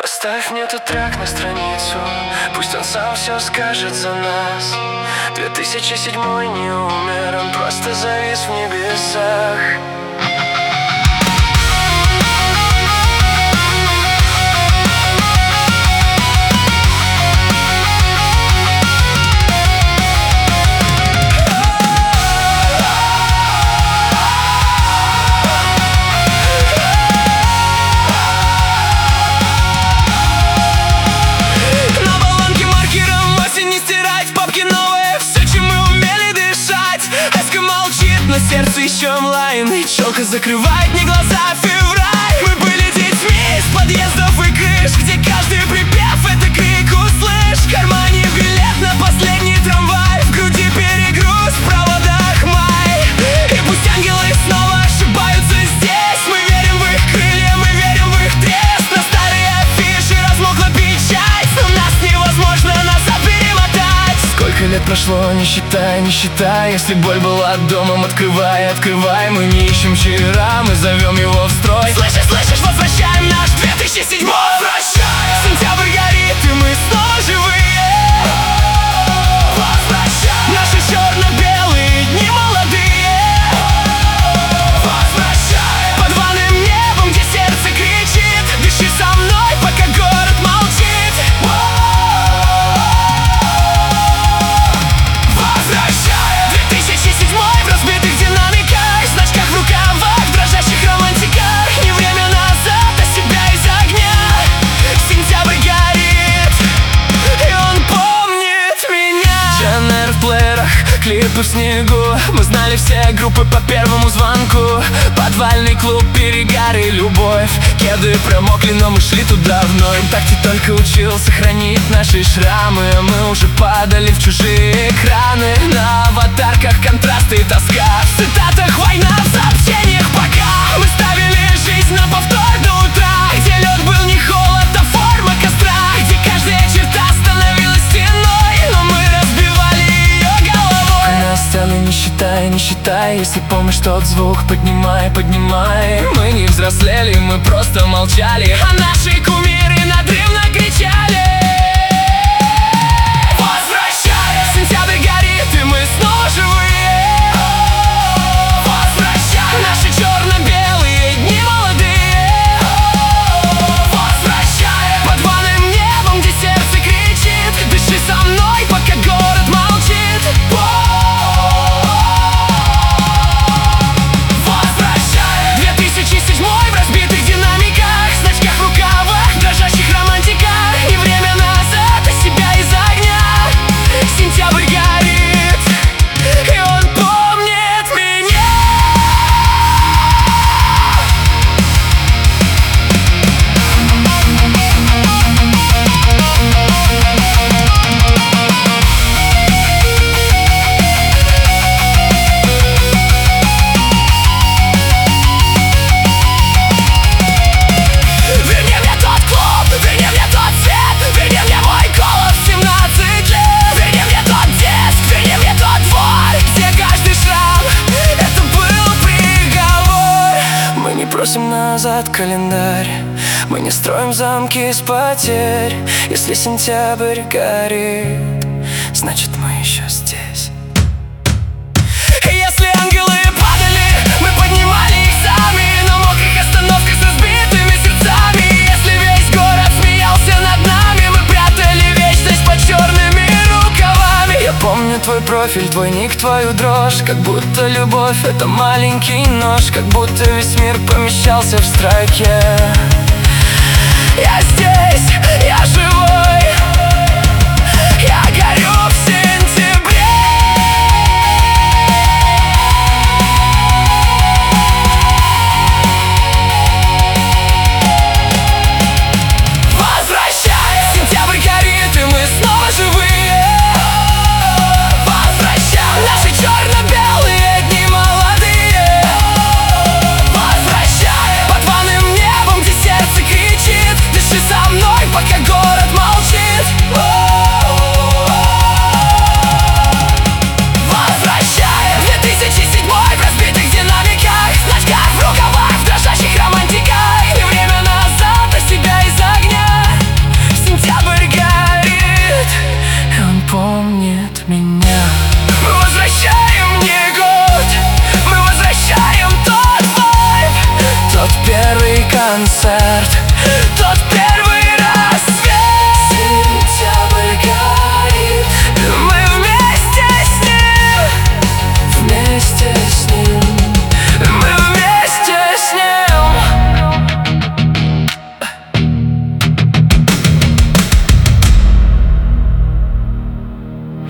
Оставь мне тот трек на страницу, пусть он сам все скажет за нас. 2007 не умер, он просто завис в небесах. Сердце еще млайн, и челка закрывает мне глаза. Февраль, мы были детьми из подъездов и крыш, где каждый припев — это крик, услышь. В кармане билет на последний трамвай, в груди перегруз, в проводах май. И пусть ангелы снова ошибаются здесь, мы верим в их крылья, мы верим в их треск. На старые афиши размокла печать, но нас невозможно назад перемотать. Сколько лет прошло, не считай, не считай. Если боль была домом, открывай, открывай. Мы не ищем вчера, мы зовем его в строй. Слышишь, слышишь, возвращаем наш 2007. Возвращаем! Сентябрь горит, и мы снова живые. Возвращаем! Наши черно-белые дни молодые. Возвращаем! Под ванным небом, где сердце кричит, дыши со мной, пока город молчит. Возвращаем! 2007 в разбитых динамиках, значках в рукавах, дрожащих романтиках. Не время назад, а себя из огня. Сентябрь горит, и он помнит меня. Дженнер в плеерах, клипы в снегу. Мы знали все группы по первому звонку. Подвальный клуб, перегары, любовь. Кеды промокли, но мы шли туда вновь. ВКонтакте только учил сохранить наши шрамы. Мы уже падали в чужие экраны. На аватарках контрасты и тоска. В цитатах война, в сообщениях пока. Мы ставили жизнь на повтор до утра, где лед был не холод, а форма костра, где каждая черта становилась стеной, но мы разбивали ее головой. На сцены не считай, не считай. Если помнишь тот звук, поднимай, поднимай. Мы не взрослели, мы просто молчали, А наши кумиры надрывно кричали. Возвращаем! Сентябрь горит, и мы снова живые. Возвращаем! Наши черно-белые дни молодые. Возвращаем! Под ванным небом, где сердце кричит, дыши со мной, пока город молчит. Возвращаем! 2007 в разбитых динамиках, значках в рукавах, дрожащих романтиках. Не время назад, а себя из огня. Сентябрь горит, и он помнит меня. Верни мне тот клуб, верни мне тот свет, верни мне мой голос в 17 лет. Верни мне тот диск, верни мне тот двор, где каждый шрам — это был приговор. Мы не просим назад календарь, мы не строим замки из потерь. Если сентябрь горит, значит мы еще здесь. Если ангелы падали, мы поднимали их сами на мокрых остановках с разбитыми сердцами. Если весь город смеялся над нами, мы прятали вечность под черными рукавами. Я помню твой профиль, твой ник, твою дрожь. Как будто любовь — это маленький нож, как будто весь мир помещался в строке.